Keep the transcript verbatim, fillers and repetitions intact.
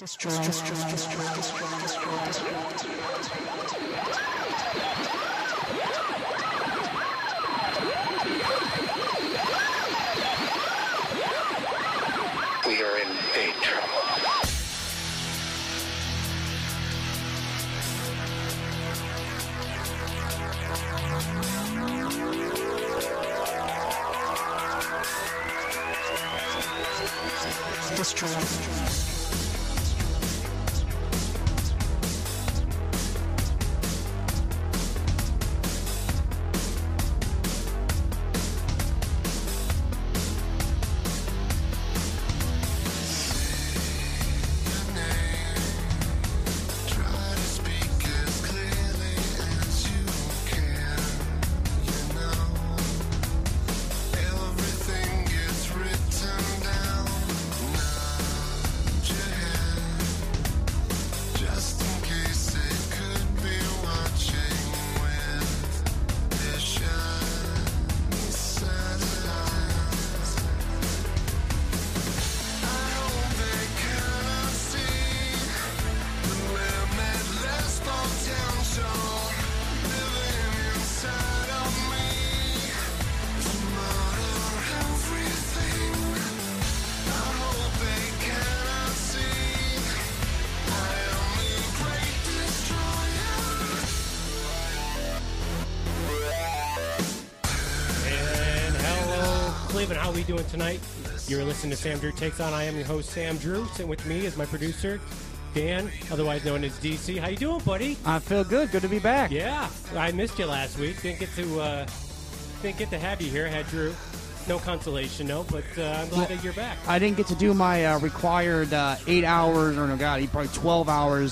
Destroy, destroy, destroy, destroy, destroy, destroy. We are in big trouble. Destroy. How are we doing tonight? You're listening to Sam Drew Takes On. I am your host, Sam Drew. Sitting with me is my producer, Dan, otherwise known as D C. How you doing, buddy? I feel good. Good to be back. Yeah, I missed you last week. Didn't get to uh, didn't get to have you here. Had Drew. No consolation, no, but uh, I'm glad well, that you're back. I didn't get to do my uh, required uh, eight hours, or no, God, probably twelve hours